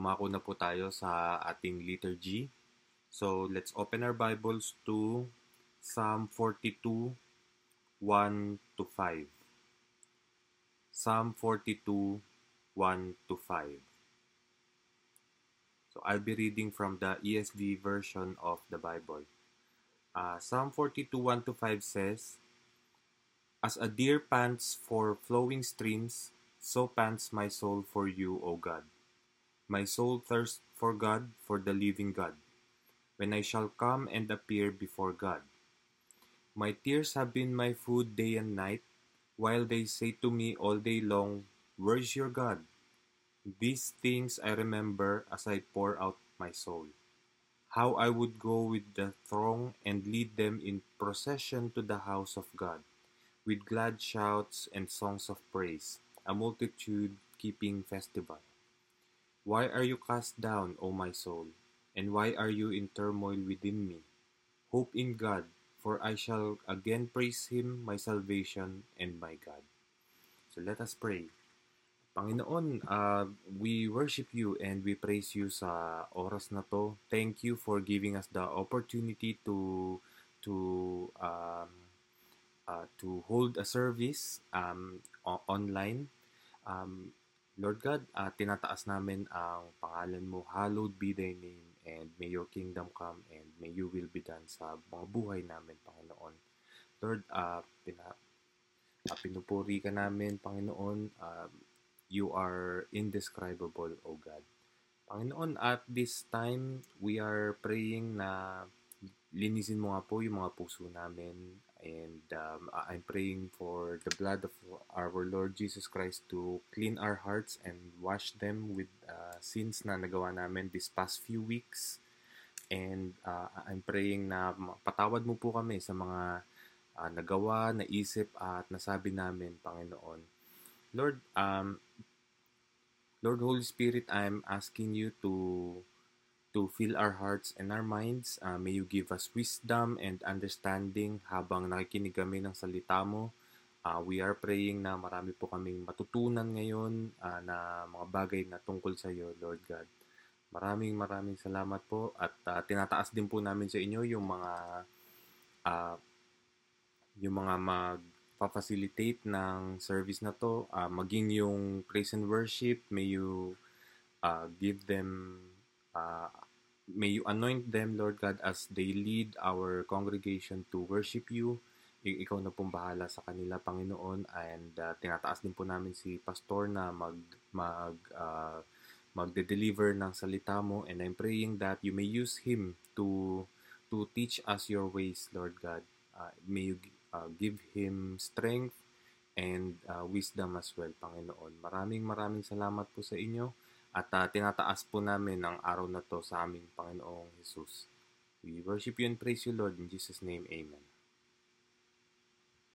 Dumako na po tayo sa ating liturgy. So, let's open our Bibles to Psalm 42, 1 to 5. Psalm 42, 1 to 5. So, I'll be reading from the ESV version of the Bible. Psalm 42, 1 to 5 says, "As a deer pants for flowing streams, so pants my soul for you, O God. My soul thirsts for God, for the living God, when I shall come and appear before God. My tears have been my food day and night, while they say to me all day long, 'Where's your God?' These things I remember as I pour out my soul. How I would go with the throng and lead them in procession to the house of God, with glad shouts and songs of praise, a multitude keeping festival. Why are you cast down, O my soul? And why are you in turmoil within me? Hope in God, for I shall again praise Him, my salvation and my God." So let us pray. Panginoon, we worship you and we praise you sa oras na to. Thank you for giving us the opportunity to hold a service online. Um, Lord God, tinataas namin ang pangalan mo. Hallowed be thy name, and may your kingdom come, and may your will be done sa mga buhay namin, Panginoon. Lord, pinupuri ka namin, Panginoon. You are indescribable, O God. Panginoon, at this time, we are praying na linisin mo nga po yung mga puso namin, and I'm praying for the blood of our Lord Jesus Christ to clean our hearts and wash them with sins na nagawa namin this past few weeks. And I'm praying na patawad mo po kami sa mga nagawa, naisip at nasabi namin, Panginoon. Lord Holy Spirit, I'm asking you to fill our hearts and our minds. May you give us wisdom and understanding habang nakikinig kami ng salita mo. We are praying na marami po kaming matutunan ngayon na mga bagay na tungkol sa iyo, Lord God. Maraming maraming salamat po, at tinataas din po namin sa inyo uh, yung mga magpa-facilitate ng service na to, maging yung praise and worship. May you give them, uh, may you anoint them, Lord God, as they lead our congregation to worship you. Ikaw na pong bahala sa kanila, Panginoon, and tinataas din po namin si Pastor na magde-deliver ng salita mo, and I'm praying that you may use him to teach us your ways, Lord God. May you give him strength and wisdom as well, Panginoon. Maraming maraming salamat po sa inyo, at tinataas po namin ang araw na to sa aming Panginoong Jesus. We worship you and praise you, Lord. In Jesus' name, amen.